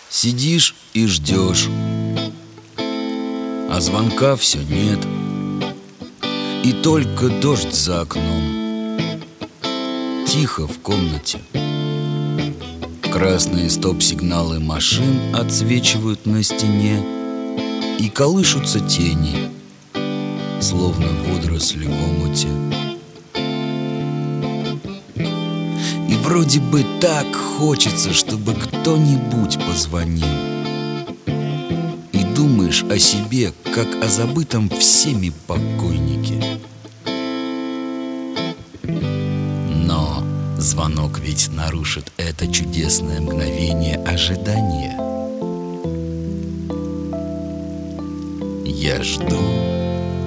Сидишь и ждешь, а звонка все нет. И только дождь за окном. Тихо в комнате. Красные стоп-сигналы машин отсвечивают на стене, и колышутся тени, словно водоросли в омуте. И вроде бы так хочется, чтобы кто-нибудь позвонил. И думаешь о себе, как о забытом всеми покойнике. Но звонок ведь нарушит это чудесное мгновение ожидания. Я жду,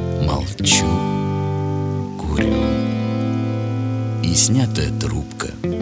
молчу, курю, и снятая трубка